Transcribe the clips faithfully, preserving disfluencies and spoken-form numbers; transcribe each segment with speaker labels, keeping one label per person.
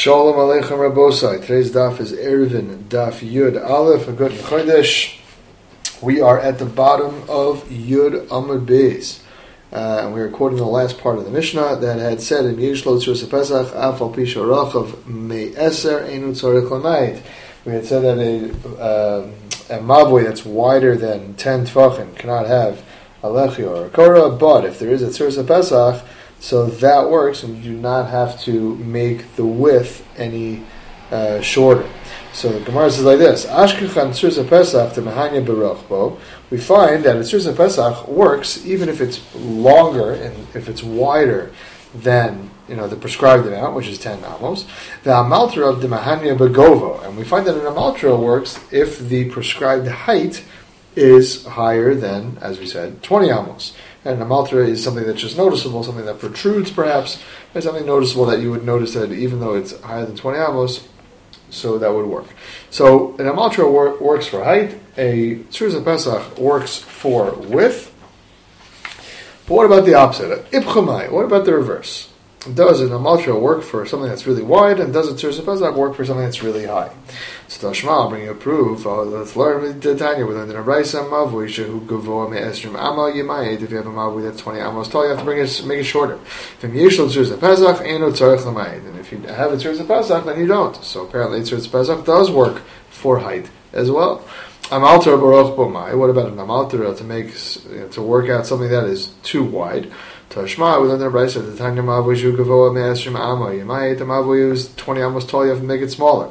Speaker 1: Shalom Aleichem Rabosai. Today's daf is Eruvin, daf Yud Aleph, a good Chodesh. We are at the bottom of Yud Amud Beis. Uh, and we are quoting the last part of the Mishnah that had said in Yesh Lo Tzurus HaPesach, Af Al Pi Shorachav Me'eser Einu Tzorech L'mayit. We had said that a, uh, a mavoi that's wider than ten tefachim cannot have a lechi or a korah, but if there is a Tzurus HaPesach, so that works, and you do not have to make the width any uh, shorter. So the Gemara says like this: Ashkechan Tzurus HaPesach to Mehanya Berochbo. We find that a Tzurus HaPesach works even if it's longer and if it's wider than you know the prescribed amount, which is ten amos. The Amaltra of the Mehanya Begovo, and we find that an Amaltra works if the prescribed height is higher than, as we said, twenty amos. And an amaltra is something that's just noticeable, something that protrudes perhaps, and something noticeable that you would notice that even though it's higher than twenty amos, so that would work. So an amaltra wor- works for height, a Tzurus HaPesach works for width. But what about the opposite? Ipchumai, what about the reverse? Does an amaltra work for something that's really wide, and does a Tzurus HaPesach work for something that's really high? So Tashma, I'll bring you a proof. Oh, let's learn the Tanya. We learned in a Raisa Mavui Shehu Gavoa Me'esrim Amal Yemayit. If you have a Mavui that's twenty amos tall, you have to bring it, make it shorter. If you have Tzurus HaPesach, Eino Tzorech L'mayit. And if you have a Tzurus HaPesach, then you don't. So apparently Tzurus HaPesach does work for height as well. Amaltra Baruch Bomai. What about an Amaltra to make you know, to work out something that is too wide? Tashma, we learned in the Raisa the Tanya Mavui Shehu Gavoa Me'esrim Amal Yemayit. The Mavui is twenty amos tall, you have to make it smaller.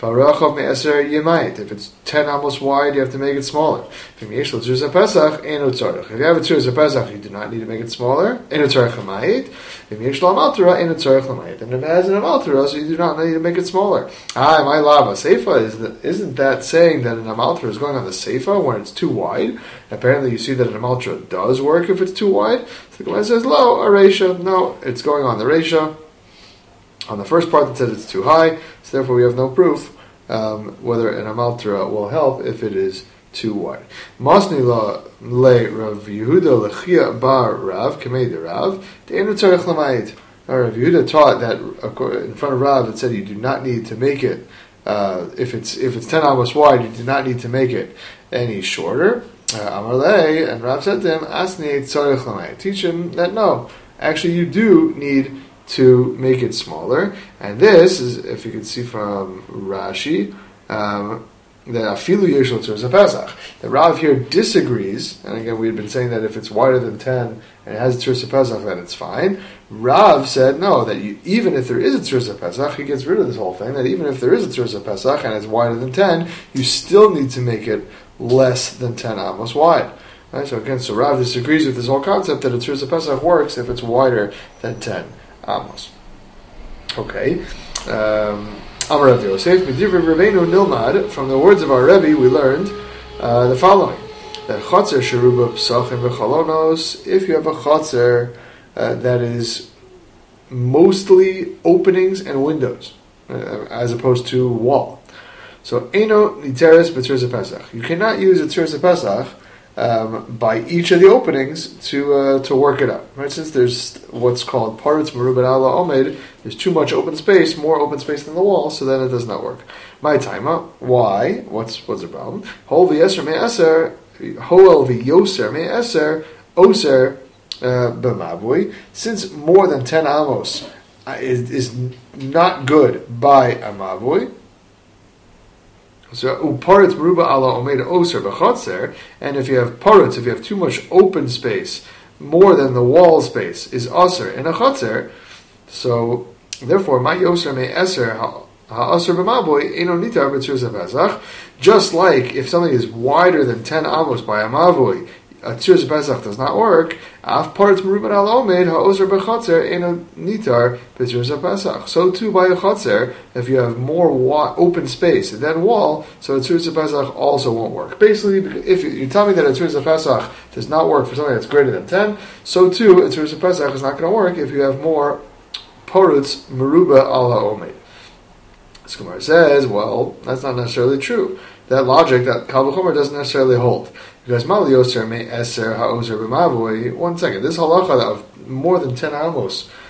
Speaker 1: If it's ten amos wide, you have to make it smaller. If you have a Tzurus HaPesach, you do not need to make it smaller. And if it has an amaltra, so you do not need to make it smaller. Ah, my lava seifa is that, isn't that saying that an amaltra is going on the seifa when it's too wide? Apparently, you see that an amaltra does work if it's too wide. So the Gemara says, "Lo, a reisha." No, it's going on the reisha. On the first part that says it's too high, so therefore we have no proof um, whether an amaltra will help if it is too wide. Masni la le Rav Yehuda lechia bar Rav kamei de Rav de'enu tzarech l'mayit. Rav Yehuda taught that in front of Rav it said you do not need to make it uh, if it's if it's ten amos wide, you do not need to make it any shorter. Amar lei, and Rav said to him, Asni tzarech l'mayit. Teach him that no, actually you do need to make it smaller, and this is, if you can see from Rashi, um, that afilu yeshlo Tzurus HaPesach. The Rav here disagrees, and again we had been saying that if it's wider than ten and it has a Tzurus HaPesach, then it's fine. Rav said no, that you, even if there is a Tzurus HaPesach, he gets rid of this whole thing. That even if there is a Tzurus HaPesach and it's wider than ten, you still need to make it less than ten amos wide. Right? So again, so Rav disagrees with this whole concept that a Tzurus HaPesach works if it's wider than ten amos. Okay. Um, Amar Rav Yosef, Midivri Rabbeinu Nilmad, from the words of our Rebbe, we learned uh, the following: that Chotzer Sheruba Psachim V'Chalonos, if you have a Chotzer uh, that is mostly openings and windows, uh, as opposed to wall. So, Eino Niteres B'Tzurus HaPesach. You cannot use a Tzurus HaPesach Um, by each of the openings to uh, to work it out. Right? Since there's what's called parutz merubah ala omed, there's too much open space, more open space than the wall, so then it does not work. My timer, why? What's what's the problem? Hol v'yeser me'eser, hol v'yoser me'eser, oser b'mavui. Since more than ten amos uh, is, is not good by a mavui. So uparitz meruba ala omeda oser b'chotzer, and if you have parutz, if you have too much open space, more than the wall space, is aser in a chotzer. So therefore, my yoser me eser ha'aser b'mavoi eno nitar b'tzurus HaPesach. Just like if something is wider than ten amos by a mavoi, a Tzurus HaPesach does not work. Af parutz meruba ala omed ha'oser b'chotzer eno nitar b'tzurus HaPesach. So too by a chotzer, if you have more wa- open space than wall, so a Tzurus HaPesach also won't work. Basically, if you, you tell me that a Tzurus HaPesach does not work for something that's greater than ten, so too a Tzurus HaPesach is not going to work if you have more parutz meruba ala omed. This Gemara says, well, that's not necessarily true. That logic, that Kal V'chomer doesn't necessarily hold. Because Mal Yoser me eser ha'oser b'mavui. One second, this halacha of more than ten amos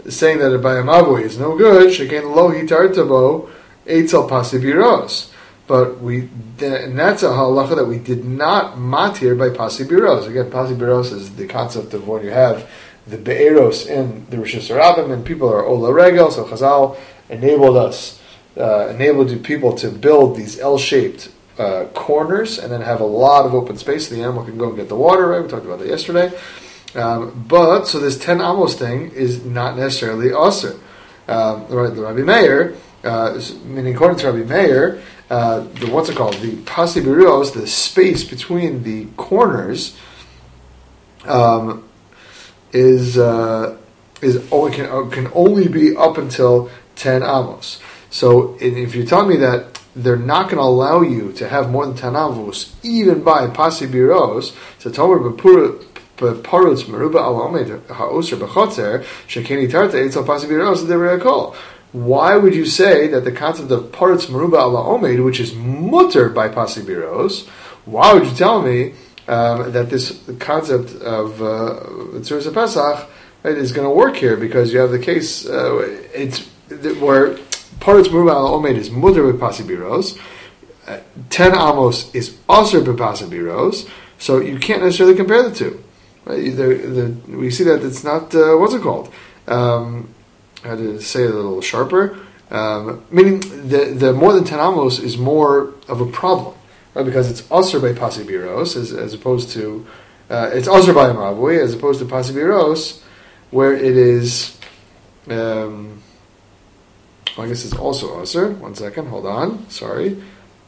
Speaker 1: saying that by a mavui is no good. Shekain lo hitartabo eitzel pasibiros. But we, and that's a halacha that we did not matir by pasibiros. Again, pasibiros is the concept of when you have the be'eros in the Rosh Hashanah, and people are ola regel. So Chazal enabled us, uh, enabled people to build these L-shaped uh, corners, and then have a lot of open space so the animal can go and get the water. Right, we talked about that yesterday. Um, but so this ten amos thing is not necessarily aser. Um, right, the Rabbi Meir, uh, meaning according to Rabbi Meir. Uh, the what's it called? The pasibiros, the space between the corners, um, is uh, is only can can only be up until ten amos. So if you're telling me that they're not going to allow you to have more than ten amos, even by pasibiros, so Tomer b'parutz meruba alamed ha'oser b'chotzer shekeni tarta etzel pasibiros de'reakol. Why would you say that the concept of paritz meruba ala omed, which is mutter by pasibiros, why would you tell me um, that this concept of Tzuras Pesach right, is going to work here? Because you have the case uh, it's where paritz meruba ala omed is mutter by pasibiros, uh, ten amos is aser by pasibiros, so you can't necessarily compare the two. Right? The, the, we see that it's not uh, what's it called. Um, How to say it a little sharper, um, meaning the the more than ten amos is more of a problem, right? Because it's aser by pasibiros as as opposed to uh, it's aser by mavui as opposed to pasibiros, where it is. Um, well, I guess it's also aser. One second, hold on. Sorry.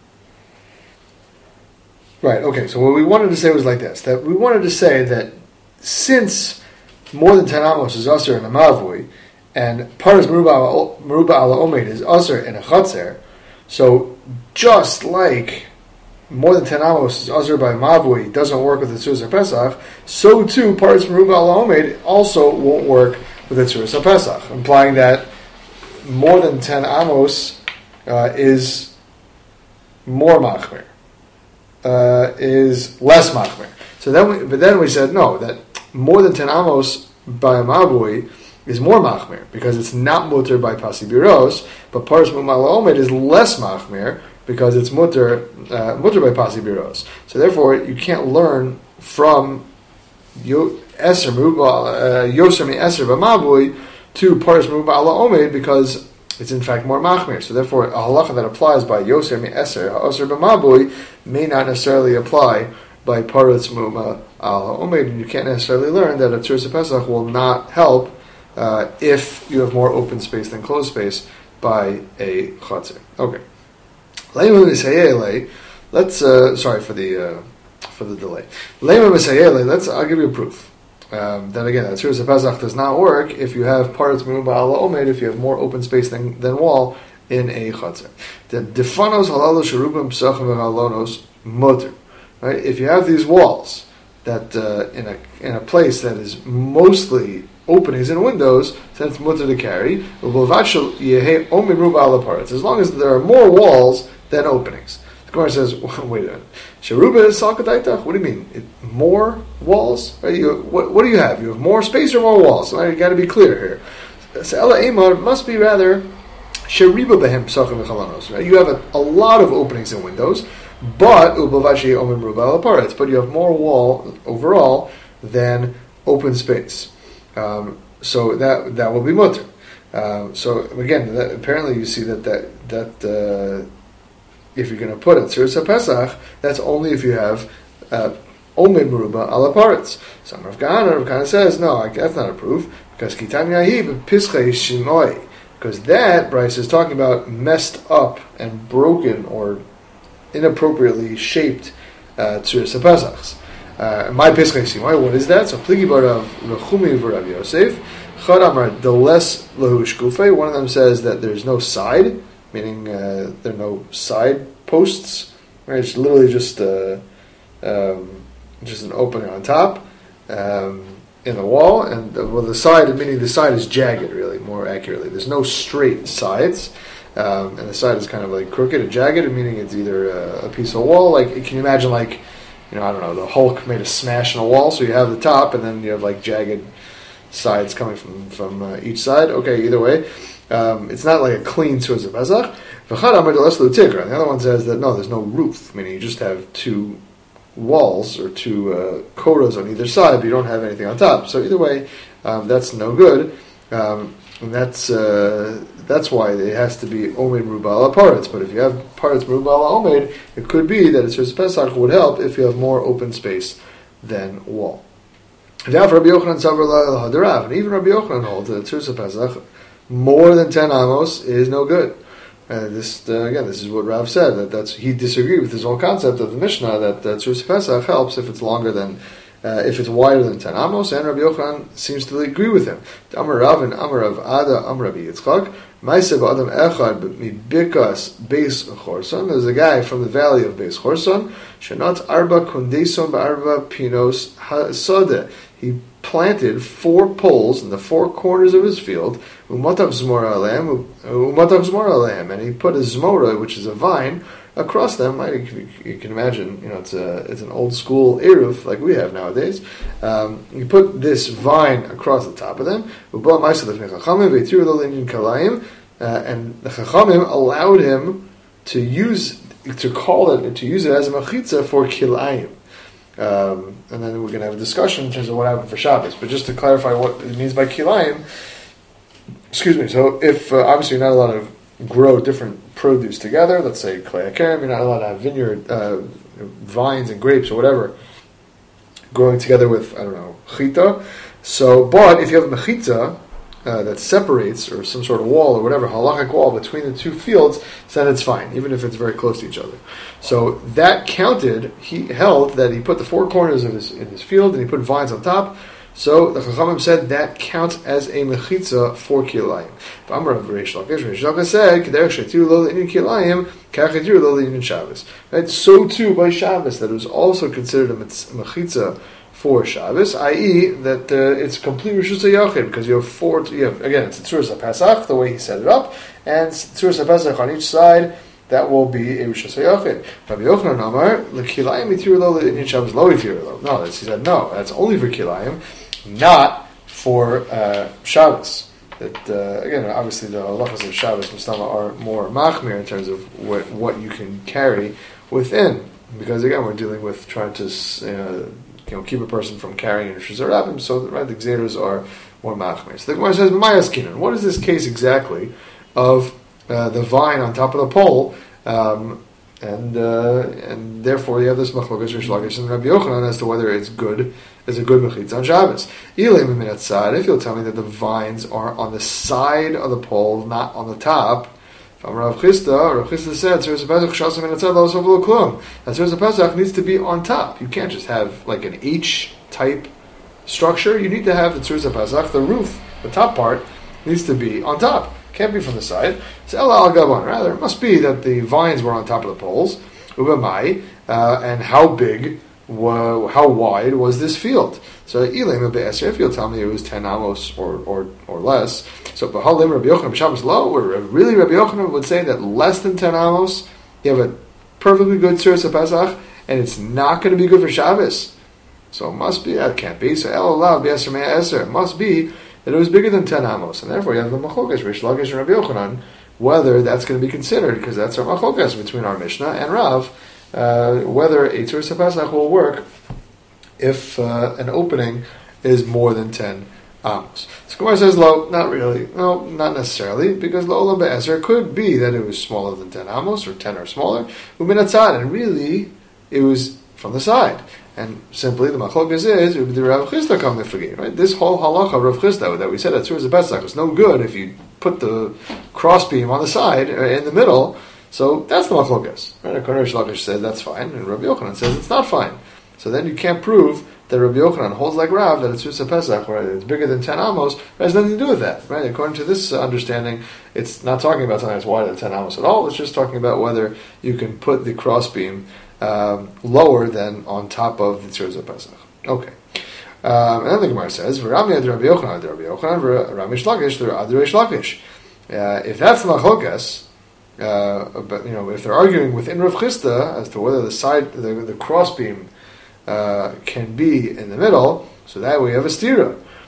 Speaker 1: Right. Okay. So what we wanted to say was like this: that we wanted to say that since more than ten amos is aser in a mavui, and paritz meruba ala omed is aser in a chatzer, so just like more than ten amos is aser by mavui doesn't work with the Tzuras Pesach, so too paritz meruba ala omed also won't work with the Tzuras Pesach, implying that more than ten amos uh, is more machmer, uh, is less machmer. So then, we, but then we said no, that more than ten amos by a mavui is more machmir, because it's not mutter by pasibiros, but paritz meruba ala omed is less machmir, because it's mutter, uh, mutter by pasibiros. So therefore, you can't learn from Yoser meruba, Yoser mi Eser b'mavui to paritz meruba ala omed, because it's in fact more machmir. So therefore, a halacha that applies by Yoser mi Eser ha'oser b'mavui may not necessarily apply by paritz meruba ala omed, and you can't necessarily learn that a Tzuras Pesach will not help Uh, if you have more open space than closed space by a chatzir. Okay. Let's uh, sorry for the uh, for the delay. Let's I'll give you a proof. Um, that again, that Tzuras Pesach does not work if you have paritz meruba ala omed, if you have more open space than, than wall in a chatzir. The defanos halalu sherubim psachim v'halonos mutter. Right? If you have these walls that uh, in a in a place that is mostly openings and windows, then it's mutter to carry. As long as there are more walls than openings. The Gemara says, wait a minute. Sheruba is salkadaitach? What do you mean? It, more walls? Right? You, what, what do you have? You have more space or more walls? So you got to be clear here. So Ela Eimar must be rather Sheriba behem psachim v'chalanos. You have a, a lot of openings and windows, but ubavashi omim ruba ala paretz. But you have more wall overall than open space. Um, so that that will be mutter. Uh, so again, that, apparently you see that that that uh, if you're going to put it Tzuras Pesach, that's only if you have omid meruba ala paretz. Some Rav Kahana, Rav Kahana says no, that's not a proof, because kitan yahib pischei shimoi, because that Bryce is talking about messed up and broken or inappropriately shaped uh, Tzuras Pesachs. Uh, my Pischei Shimoi, what is that? So Pligi bar of Rechumi v'Rav Yosef, Chad Amar Deles Lahu Shkufe. One of them says that there's no side, meaning uh, there are no side posts. Right? It's literally just uh, um, just an opening on top um, in the wall, and the, well, the side, meaning the side is jagged. Really, more accurately, there's no straight sides. Um, and the side is kind of like crooked and jagged, meaning it's either a, a piece of wall. Like, can you imagine, like, you know, I don't know, the Hulk made a smash in a wall, so you have the top, and then you have like jagged sides coming from from uh, each side. Okay, either way, um, it's not like a clean Tzurza Pesach. And the other one says that no, there's no roof, meaning you just have two walls or two uh, koros on either side, but you don't have anything on top. So either way, um, that's no good, um, and that's uh, that's why it has to be omed merubah paretz. But if you have paretz merubah omed, it could be that a Tzurza Pesach would help if you have more open space than wall. And even Rabbi Yochanan holds that a Tzurza Pesach more than ten amos is no good. Uh, this uh, again, this is what Rav said, that that's he disagreed with his own concept of the Mishnah that uh, Tzurza Pesach helps if it's longer than, uh, if it's wider than ten amos, and Rabbi Yochanan seems to agree with him. Amar Rav and Amar Rav Ada Amar Rabbi Yitzchak Ma'aseh ba'adam echad mibikas Beis Chorson. There's a guy from the valley of Beis Chorson. Shenat arba kundeson ba'arba pinos hasodeh. He planted four poles in the four corners of his field, umatav zmora aleim, umatav zmora aleim, and he put a zmora, which is a vine, across them. You can imagine, you know, it's a it's an old school eruv like we have nowadays. Um, you put this vine across the top of them, uh, and the chachamim allowed him to use to call it to use it as a machitza for kilayim. Um, and then we're going to have a discussion in terms of what happened for Shabbos. But just to clarify what it means by kilayim, excuse me, so if uh, obviously you're not allowed to grow different produce together, let's say klei hakerem, you're not allowed to have vineyard, uh, vines and grapes or whatever, growing together with, I don't know, chita. So, but if you have a mechitza uh, that separates, or some sort of wall or whatever, halachic wall between the two fields, then it's fine, even if it's very close to each other. So that counted, he held that he put the four corners of his in his field and he put vines on top. So the Chachamim said that counts as a mechitza for kilayim. Amar of Reish Lakish, Reish Lakish said, "K'derech shetiru lo le'inyan kilayim, kach yetiru lo le'inyan Shabbos." Right. So too by Shabbos, that it was also considered a mechitza for Shabbos, that is, that uh, it's complete Rishus HaYachid, because you have four. You have again, it's a Tzurza Pesach, the way he set it up, and Tzurza Pesach on each side. That will be a Rishus HaYachid. Rabbi Yochanan Amar, l'kilayim yitiru lo le'inyan Shabbos lo yitiru lo. No, he said no. That's only for kilayim, not for uh, Shabbos. That uh, again, obviously the halachas of Shabbos Mustama are more machmir in terms of what what you can carry within, because again we're dealing with trying to uh, you know keep a person from carrying Rishus HaRabim. So right, the gzeros are more machmir. So the Gemara says, "Mayaskinan." What is this case exactly of uh, the vine on top of the pole? Um, and uh, and therefore you have this machlokas Reish Lakish and Rabbi Yochanan as to whether it's good as a good mechitza on Shabbos. If you'll tell me that the vines are on the side of the pole, not on the top. From Rav Chisda, Rav Chisda said, Tzurza Pesach shasam min hatzad lo sovlo klum. That Tzurza Pesach needs to be on top. You can't just have like an H-type structure. You need to have the Tzurza Pesach, the roof, the top part, needs to be on top. Can't be from the side. So Ela al Gaban. Rather, it must be that the vines were on top of the poles. Ubamai, uh, and how big, wa, how wide was this field? So Ilim be'eser, if you'll tell me it was ten amos or or, or less. So B'halim Rabbi Yochanan b'Shabbos lo, or really Rabbi Yochanan would say that less than ten amos, you have a perfectly good Tzurza Pesach, and it's not going to be good for Shabbos. So it must be, that can't be. So El Alav be'eser me'eser, it must be that it was bigger than ten amos, and therefore you have the machlokas Reish Lakish and Rabbi Yochanan, whether that's going to be considered, because that's our machlokas between our Mishnah and Rav, uh, whether a Tzurza Pesach will work if uh, an opening is more than ten amos. So Gemara says, lo, not really, no, not necessarily, because lo olam be'eser could be that it was smaller than ten amos, or ten or smaller, u'min hatzad, and really it was from the side. And simply the machlokas is the Rav Chisda come to right? This whole halacha of Rav Chisda that we said at Tzurza Pesach was no good if you put the crossbeam on the side uh, in the middle. So that's the machlokas. Right? Reish Lakish said that's fine, and Rabbi Yochanan says it's not fine. So then you can't prove that Rabbi Yochanan holds like Rav that it's Tzurza Pesach, where it's bigger than ten amos. It has nothing to do with that, right? According to this uh, understanding, it's not talking about something that's wider than ten amos at all. It's just talking about whether you can put the crossbeam Um, lower than on top of the Tzurza Pesach. Okay. Um, and then the Gemara says, "V'rami ad Rabbi Yochanan ad Rabbi Yochanan v'Rami Reish Lakish ad Reish Lakish." If that's the machlokas, uh, but you know, if they're arguing within Rav Chisda as to whether the side, the, the crossbeam uh, can be in the middle, so that we have a stira.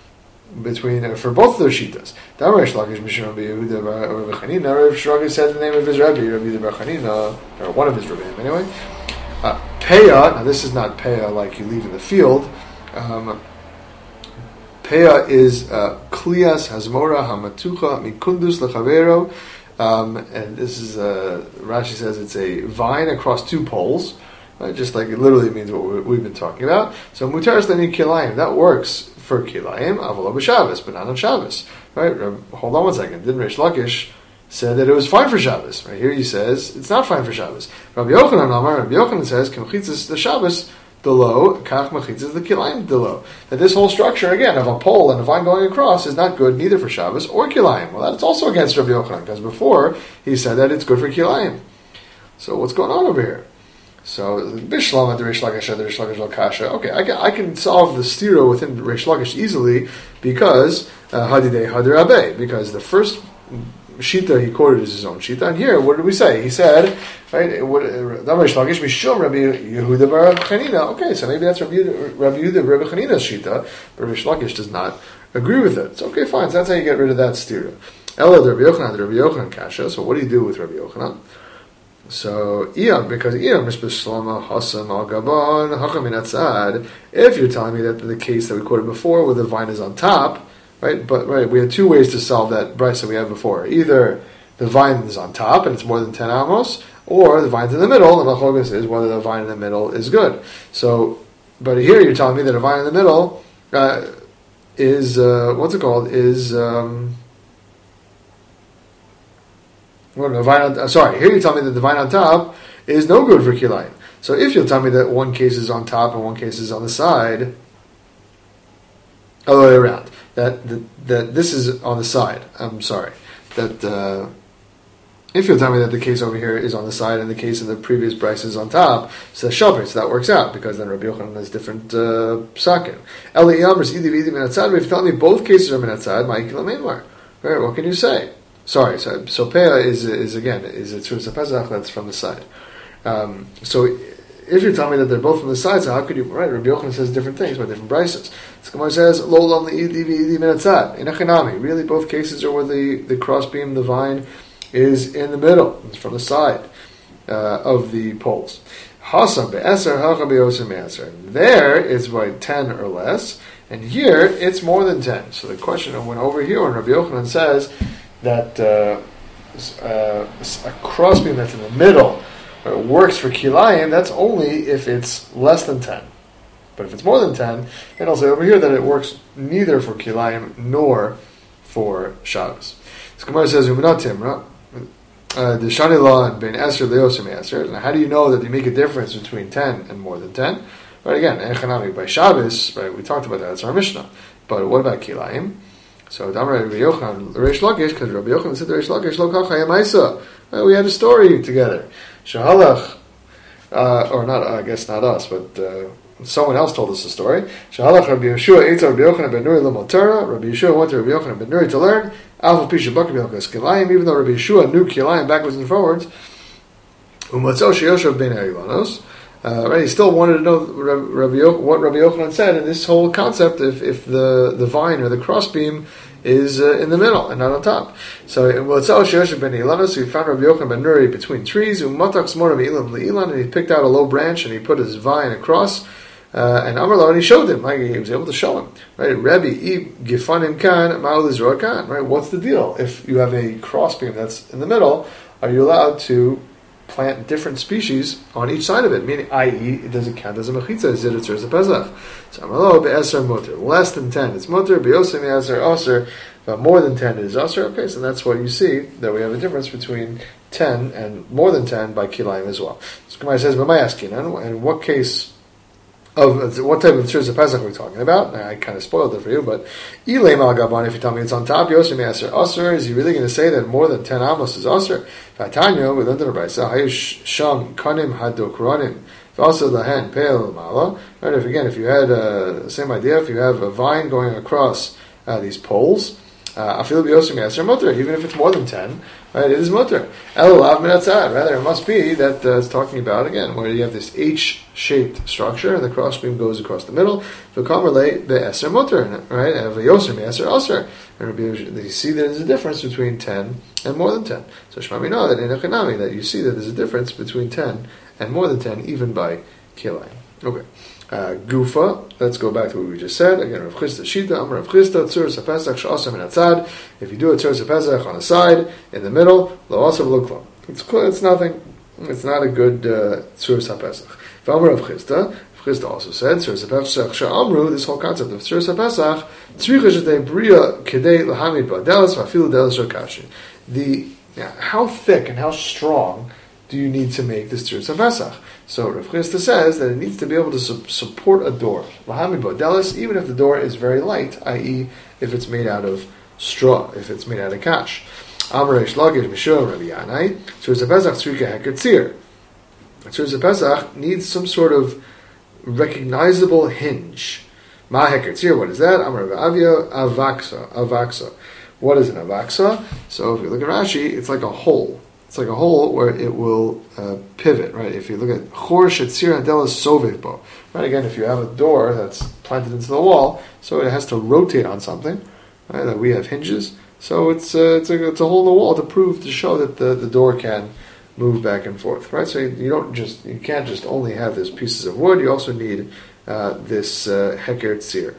Speaker 1: between uh, for both of their shitas. Rish Lakish Mishum Rabbi Yehuda Rabbi Chanina. Rish Lakish said the name of his Rabbi, Rabbi Yehuda Chanina, or one of his Rabbi anyway. Uh, Peah. Now this is not Peah like you leave in the field. Um, Peah is uh, Klias Hazmora Hamatucha Mikundus Lechavero. Um, and this is, uh, Rashi says it's a vine across two poles, right? Just like it literally means what we've been talking about. So Mutaris Leni Kilayim, that works for Kilayim, Avalo B'Shabbos, but not on Shabbos, right? Hold on one second. Didn't Reish Lakish said that it was fine for Shabbos? Right here he says it's not fine for Shabbos. Rabbi Yochanan Amar, Rabbi Yochanan says, Kimchitzis the Shabbos, Delo, Kach Mechitzas the Kilayim Delo. That this whole structure, again, of a pole and a vine going across is not good neither for Shabbos or Kilayim. Well, that's also against Rabbi Yochanan, because before he said that it's good for Kilayim. So what's going on over here? So, Bishlam at the Reish Lakish, the Reish Lakish Al-Kasha. Okay, I can, I can solve the stira within Reish Lakish easily because, Hadidei Hadir Abe, because the first Shita he quoted is his own Shita, and here, what did we say? He said, right, Reish Lakish Mishum Rabbi Yehuda Bar Chanina. Okay, so maybe that's Rabbi Yehuda, Rabbi Yehuda Rabbi Chanina's Shita, but Reish Lakish does not agree with it. So, okay, fine, so that's how you get rid of that stira. Ella the Rabbi Yochanan, the Rabbi Yochanan Kasha. So, what do you do with Rabbi Yochanan? So, Iyam, because Iyam, Mishbishlama, Hasan, Al Gaban, Hachamin Atzad, if you're telling me that the case that we quoted before, where the vine is on top, right, but right, we had two ways to solve that brisa we had before. Either the vine is on top and it's more than ten amos, or the vine's in the middle, and the chogas is whether the vine in the middle is good. So, but here you're telling me that a vine in the middle uh, is, uh, what's it called, is, um, Well, the vine on, uh, sorry, here you tell me that the vine on top is no good for kilayim. So if you'll tell me that one case is on top and one case is on the side, all the way around, that that, that this is on the side, I'm sorry, that uh, if you'll tell me that the case over here is on the side and the case in the previous price is on top, so the shelter, so that works out, because then Rabbi Yochanan has different uh, psakim. Eli Yamers, Idi Vidi Minatzad, if you tell me both cases are Minatzad, Ma'ikil Meinmar. Right, what can you say? Sorry, so, so Peah is, is again, is a Tzurza Pesach, that's from the side. Um, so if you're telling me that they're both from the side, so how could you, right, Rabbi Yochanan says different things by different prices. So Gemara says, Lo lam li'idi v'idi minatzad, in Echanami. Really, both cases are where the, the crossbeam, the vine, is in the middle, it's from the side uh, of the poles. Hasam be'eser, hacha be'oser me'eser. There, it's by ten or less, and here, it's more than ten. So the question went over here, when Rabbi Yochanan says, that uh, uh, a crossbeam that's in the middle uh, works for kilayim, that's only if it's less than ten. But if it's more than ten, then I'll say over here that it works neither for kilayim nor for Shabbos. So Gemara says, Uminat Timra, the Shani law and Ben Eser Leosim Eser. Now, how do you know that you make a difference between ten and more than ten? Right, again, Echanami by Shabbos, right, we talked about that, it's our Mishnah. But what about kilayim? So, Damar Rabbi Yochanan, Reish Lakish, because Rabbi Yochanan said to Reish Lakish, Lo Kacha Yamaisa. Well, we had a story together. Shahalach, uh, or not, I guess not us, but uh, someone else told us the story. Shahalach Rabbi Yeshua, Eitz Rabbi Yochanan ben Nuri L'Motara. Rabbi Yeshua went to Rabbi Yochanan ben Nuri to learn. Alpha Pisha Bakar B'Yokas Kilayim, even though Rabbi Yeshua knew Kilayim backwards and forwards. Umatzo Sheyoshav ben Arilanos. Uh, right, he still wanted to know Rabbi Yoch- what Rabbi Yochanan said in this whole concept if, if the, the vine or the crossbeam is uh, in the middle and not on top. So, so he found Rabbi Yochanan ben Nuri between trees, and he picked out a low branch and he put his vine across, uh, and Amarlo, and he showed him, like he was able to show him. Right, Rabbi Gifanim Kan, Ma'al Izror Kan. Right, what's the deal? If you have a crossbeam that's in the middle, are you allowed to plant different species on each side of it, meaning, that is, it doesn't count as a mechitza, as it is a pesach. So, amalo be'eser mutter, less than ten, it's mutter, be'osim be'eser aser, but more than ten is aser. Okay, so that's what you see, that we have a difference between ten and more than ten by kilayim as well. So, Gemara says, but my asking, and what case of what type of tzurza pesach are we talking about? I kind of spoiled it for you, but ilay al gaban, if you tell me it's on top, yosim aser aser, is he really going to say that more than ten amos is aser? Vatanya, we learned in the brayso, hayish sham kanim hadokronim, also the hand pale mala. Right? If again, if you had uh, the same idea, if you have a vine going across uh, these poles, I feel biyosem yaser mutter, even if it's more than ten, right? It is mutter. Elulav minatzad. Rather, it must be that uh, it's talking about again where you have this H-shaped structure and the crossbeam goes across the middle. V'kamerle the eser mutter, right? And v'yosem yaser aser. And you see that there's a difference between ten and more than ten. So Shmami know that in Echanami that you see that there's a difference between ten and more than ten, even by kilayim. Okay. Uh, Gufa, let's go back to what we just said. Again, Rav Chisda Shita, Amar Rav Chisda, Tzuras HaPesach, Sh'asam and Atzad. If you do a Tzuras HaPesach on the side, in the middle, Lo Asav Lo Klom. It's it's nothing. It's not a good uh, Tzuras HaPesach. Amar Rav Chisda, Rav Chisda also said, Tzuras HaPesach Sh'amru, this whole concept of Tzuras HaPesach, Tzricha Shetei Bria Kedei Lahamid Ba'delas V'afilu Delas Shakashi. The, yeah, how thick and how strong do you need to make this Tzuras HaPesach? So Rav Chisda says that it needs to be able to su- support a door. Lahamid Bodelis, even if the door is very light, that is if it's made out of straw, if it's made out of kash. Amar Reish Lakish Mishur Rabbi Yanai, Tzuras HaPesach Tzrika Heketzir. Tzuras HaPesach needs some sort of recognizable hinge. Ma Heketzir, what is that? Amar Rav Avia Avaksa. Avaksa. What is an avaksa? So if you look at Rashi, it's like a hole. It's like a hole where it will uh, pivot, right? If you look at Chor Shetzir Hadelas Sovev Bo, right? Again, if you have a door that's planted into the wall, so it has to rotate on something, right? That we have hinges, so it's uh, it's, a, it's a hole in the wall to prove, to show that the, the door can move back and forth, right? So you, you don't just, you can't just only have these pieces of wood, you also need uh, this uh, Heker Tzir.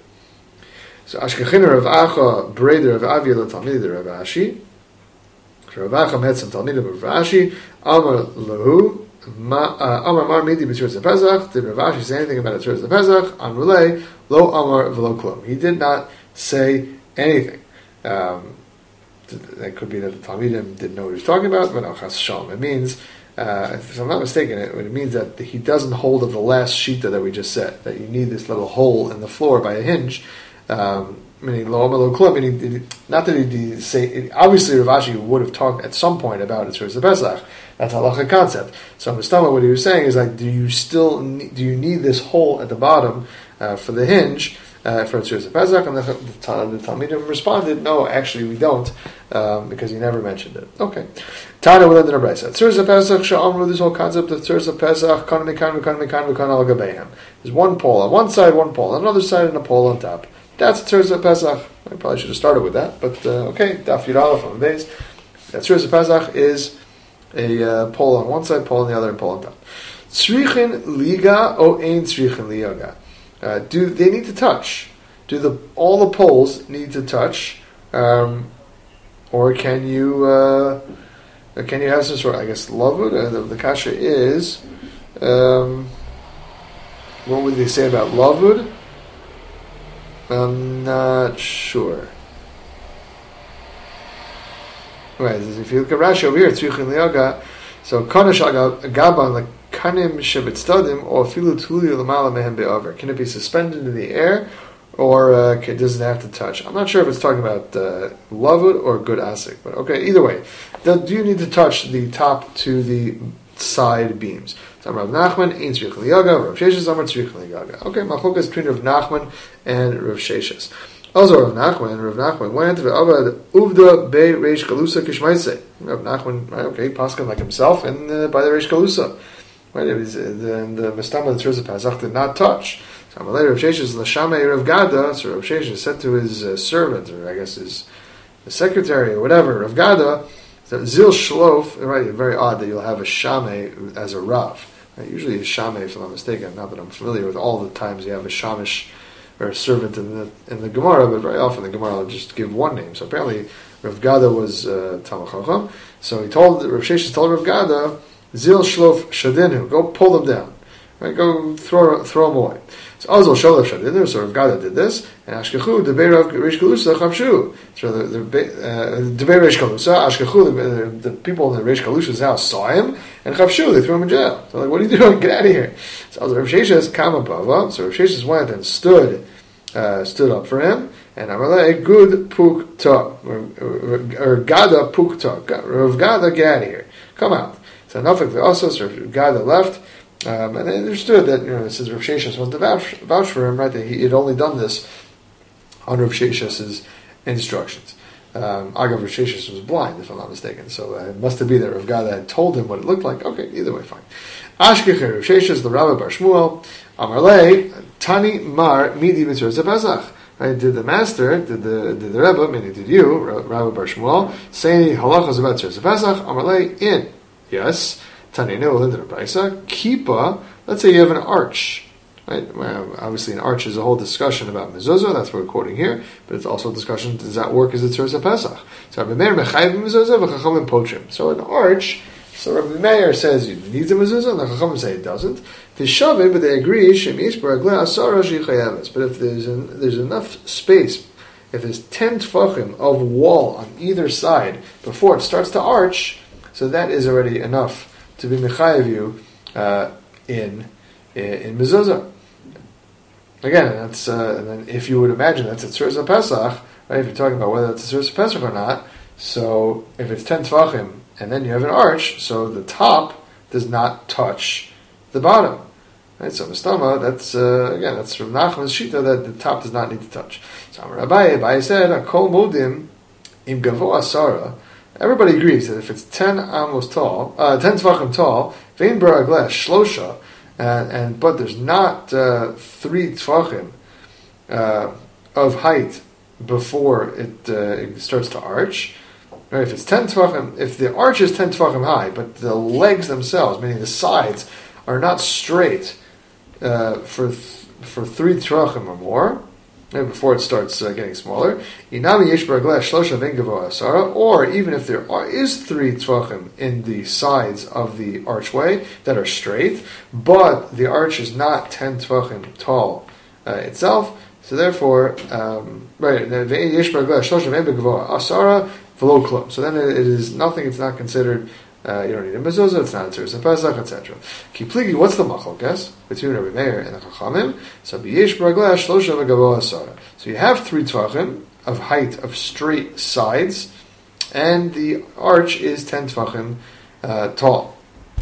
Speaker 1: So Ashkechina Rav Acha Breder Rav Avia L'Talmid Rav Ashi. Rav Acha met some Talmidim of Rav Ashi. Amar Lahu Amar Mar Midi B'Tzuras HaPesach. Did Rav Ashi say anything about a Tzuras HaPesach? Amrulei Lo Amar V'Lo Klom. He did not say anything. Um, that could be that the Talmidim didn't know what he was talking about, but Chas Shalom. It means, uh, if I'm not mistaken, it, it means that he doesn't hold of the last shita that we just said, that you need this little hole in the floor by a hinge. Um, meaning lo amar lo klum, meaning not that he did say. Obviously, Rav Ashi would have talked at some point about it Tzuras HaPesach. That's halacha concept. So, Mustama, what he was saying is like, do you still need, do you need this hole at the bottom uh, for the hinge uh, for Tzuras HaPesach? And the, the, the Talmidim responded, no, actually we don't, um, because he never mentioned it. Okay. Tana will end in a brayso. Tzuras HaPesach sha'amru, this whole concept of Tzuras HaPesach, kan mekan mekan mekan mekan al gabehem. There's one pole on one side, one pole on another side, and a pole on top. That's Tzuras HaPesach. I probably should have started with that, but uh, okay. Daf Yud Aleph on the base. Tzuras HaPesach is a uh, pole on one side, pole on the other, and pole on top. Tzrichin liga o ein tzrichin liga. Uh, do they need to touch? Do the all the poles need to touch, um, or can you uh, can you have some sort? I guess lavud. Uh, the, the kasha is. Um, what would they say about lavud? I'm not sure. Right, if you look at Rashi over here, Tzrichin liga. So kanash agaban like. Kanim shebitzadim or filu tuli lamala mehem be'aver. Can it be suspended in the air, or uh, can, does it have to touch? I'm not sure if it's talking about uh, lavud or good asik, but okay. Either way, do you need to touch the top to the side beams? So Rav Nachman ein tzrich liyaga, Rav Sheshes amar tzrich liyaga. Okay, machokas between Rav Nachman and Rav Sheshes. Also, Rav Nachman, Rav Nachman went to the avad uvda be reish galusa kishmaise. Rav Nachman, right? Okay, paskin like himself, and uh, by the reish galusa. Right, it was, uh, the, the Mestama the Tzuras HaPesach did not touch. So later, Rav Sheshes l'shamei Rav Gada. So Rav Sheshes said to his uh, servant, or I guess his, his secretary or whatever, Rav Gada, zil shlof. Right, very odd that you'll have a shamei as a rav. Right, usually a shamei, if I'm not mistaken. Not that I'm familiar with all the times you have a shamish or a servant in the in the Gemara, but very often the Gemara will just give one name. So apparently, Rav Gada was uh, Talmid Chacham. So he told Rav Sheshes told Rav Gada, Zil shlof shadinu, go pull them down, right? Go throw throw them away. So Azal shalof shadinu, so Rav Gada did this, and Ashkechu debei Rav Reish Galusa chavshu. So the the debei Reish Galusa, Ashkechu, the people in the Reish Galusa's house saw him and chavshu, they threw him in jail. So like, what are you doing? Get out of here! So Azal Rav Sheshes kama bava. So Rav Sheshes went and stood uh, stood up for him, and Amalei good puk ta or Gada puk ta. Rav Gada, get out of here! Come out. So Nafik the Asas, or the guy that left, um, and they understood that, you know, since Rav Sheshes wanted to vouch, vouch for him, right, that he had only done this on Rav Sheshes's instructions. Um, Agav Rosh Hashis was blind, if I'm not mistaken, so uh, it must have been that Rav Gada had told him what it looked like. Okay, either way, fine. Ashkecher Rosh Hashis, the Rabbi Bar Shmuel, Amarle, Tani Mar, Midi Mitzvah Pesach. Right? Did the master, did the did the Rebbe, meaning did you, Rabbi Bar Shmuel, say any halachas about Tzurza Pesach? Amarle, in. Yes. Tani Neu, into the Brisa. Kippah, let's say you have an arch. Right? Well, obviously, an arch is a whole discussion about mezuzah. That's what we're quoting here, but it's also a discussion: does that work as a tzurza pesach? So Rabbi Meir mechayev mezuzah v'chachamim pochim. So an arch, so Rabbi Meir says it needs a mezuzah, and the chachamim say it doesn't. V'shavim, but they agree shemish baragleh asara shechayeves. But if there's an, there's enough space, if there's ten tefachim of wall on either side before it starts to arch, so that is already enough to be mechayev you uh, in in, in mezuzah. Again, that's uh, and then if you would imagine that's a tzurza pesach, right? If you're talking about whether it's a tzurza pesach or not, so if it's ten tefachim and then you have an arch, so the top does not touch the bottom, right? So mistama, that's uh, again that's from Nachman's shita that the top does not need to touch. So Rabbi Abaye said, "Kol modim im gavo asara." Everybody agrees that if it's ten amos tall, uh, ten tefachim tall, vein baragleh shlosha. And, and but there's not uh, three tefachim uh, of height before it, uh, it starts to arch. Right? If it's ten tefachim, if the arch is ten tefachim high, but the legs themselves, meaning the sides, are not straight uh, for th- for three tefachim or more, right, before it starts uh, getting smaller. Or even if there are, is three tefachim in the sides of the archway that are straight, but the arch is not ten tefachim tall uh, itself, so therefore, um, right, so then it is nothing, it's not considered. Uh, you don't need a mezuzah, it's not a tzurza pesach, et cetera. Kipligi, what's the machlokes between Rabbi Meir and the Chachamim? So biyesh b'ragleh shlosha v'gavo asara. So you have three tvachim of height of straight sides, and the arch is ten tvachim uh, tall.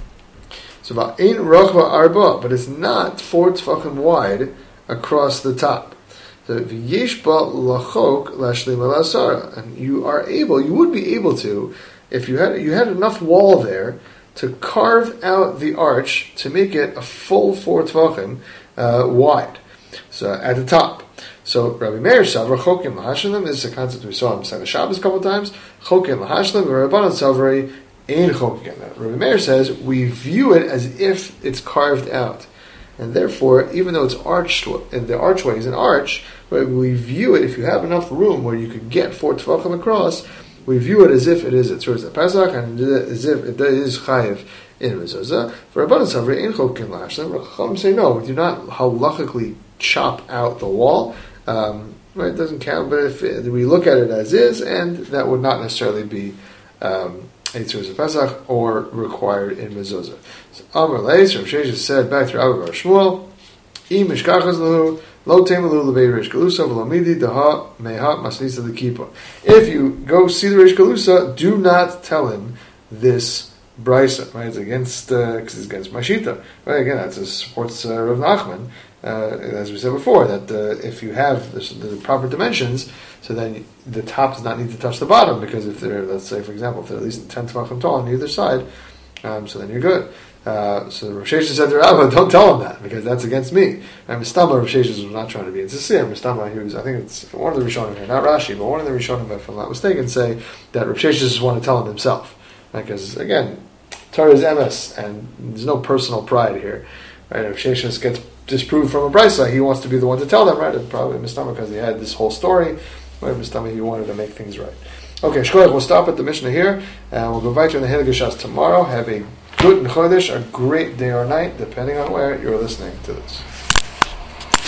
Speaker 1: So va'ein rachva arba, but it's not four tvachim wide across the top. So v'yesh ba lachok lashlim al asara, and you are able, you would be able to. If you had you had enough wall there to carve out the arch to make it a full four tvachim uh, wide, so at the top. So Rabbi Meir Savra Chokim Lahashlim, this is a concept we saw in Masechta Shabbos a couple of times. Chokim Lahashlim, Rabbanan Savrei Ein Chokim. Rabbi Meir says we view it as if it's carved out, and therefore, even though it's arched, and the archway is an arch, right, we view it, if you have enough room where you could get four tvachim across, we view it as if it is a tzurza pesach, and as if it is chayiv in mezuzah. For Rabbanan Savrei Ein Chokim Lahashlim, Chacham say no, we do not halachically chop out the wall. Um, right, it doesn't count, but if it, we look at it as is, and that would not necessarily be um, a tzurza pesach or required in mezuzah. So Amar Leis, Rav Sheshes said back to Rabbi Bar Shmuel, Im mishkachas lahu lo temelu lebei Reish Galusa v'lo midi daha meha masnisa l'kipa. If you go see the Reish Galusa, do not tell him this brisa. Right, it's against uh, it's against Mashita. Right, again, that supports uh, Rav Nachman. Uh, as we said before, that uh, if you have the, the proper dimensions, so then the top does not need to touch the bottom, because if they're, let's say, for example, if they're at least ten tefachim tall on either side, um, so then you're good. Uh, so Rav Sheshes said to Rabbi, don't tell him that, because that's against me. And Mistama, Rav Sheshes was not trying to be insincere. Mistama, he was, I think it's one of the Rishonim here, not Rashi, but one of the Rishonim, if I'm not mistaken, say that Rav Sheshes just want to tell him himself. Because, right, again, Torah is M S, and there's no personal pride here. Right? Rav Sheshes gets disproved from a brisa, he wants to be the one to tell them, right? It's probably Mistama, because he had this whole story. Right? Mistama, he wanted to make things right. Okay, Shkoyach, we'll stop at the Mishnah here, and we'll go right to the Hilgei Shas tomorrow. Have a good Chodesh, a great day or night, depending on where you're listening to this.